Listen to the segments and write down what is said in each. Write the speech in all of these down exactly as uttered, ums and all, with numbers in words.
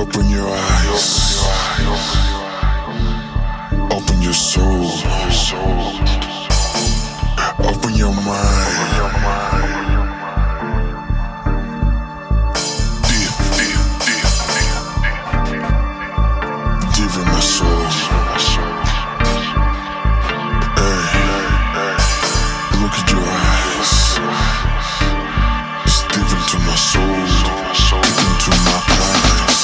open your eyes? Open your soul. Open your mind. Deep, deep, deep, deep, deep in my soul. Hey, look at your eyes. It's deep into my soul. Deep into my eyes.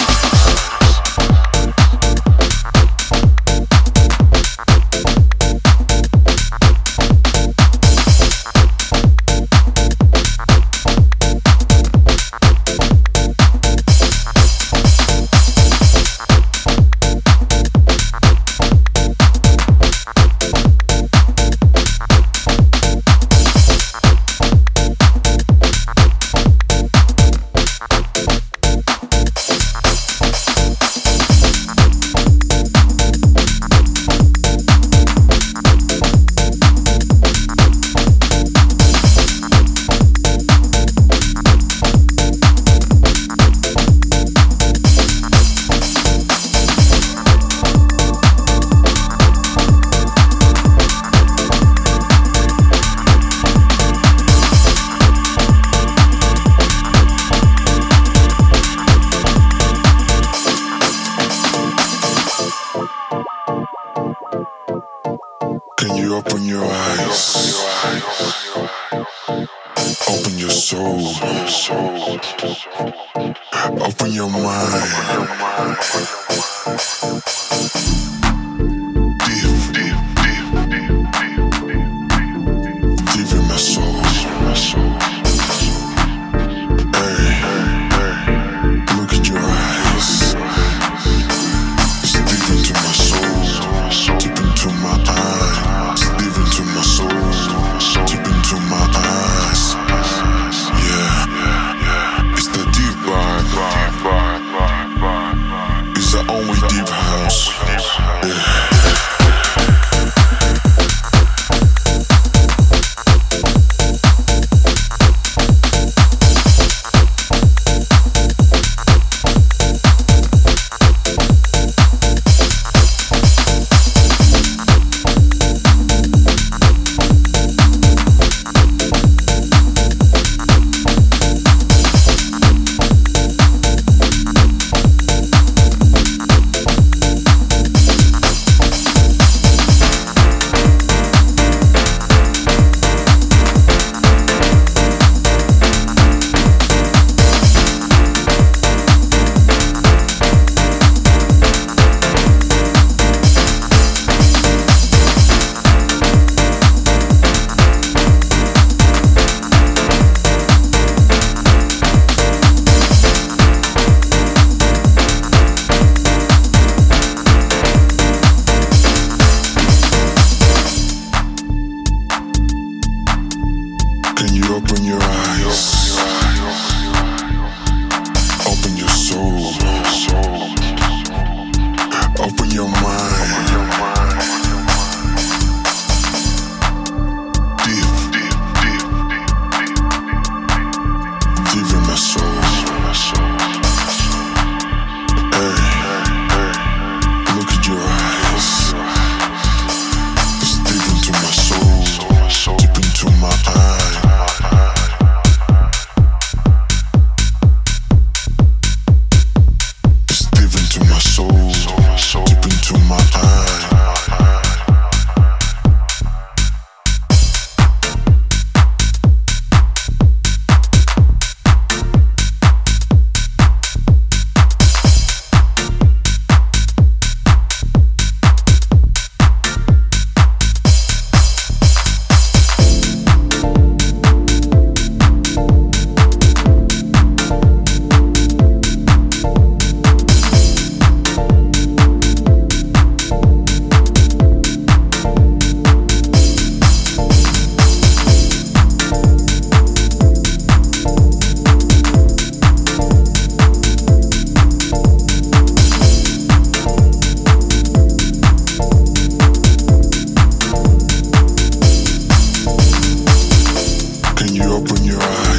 Can you open your eyes? Open your soul. Open your mind. Deep, deep, deep, deep, deep, deep, deep in my soul. Hey, look at your eyes. It's deep into my soul. Deep into my eyes. Deep into my soul. Deep into my eyes. Yeah, it's the deep vibe. It's the only deep house. Yeah. Can you open your eyes? Open your soul. Open your mind. Deep, deep, deep, deep, deep in my soul. Hey, look at your eyes. It's deep into my soul. Deep into my eyes. Can you open your eyes?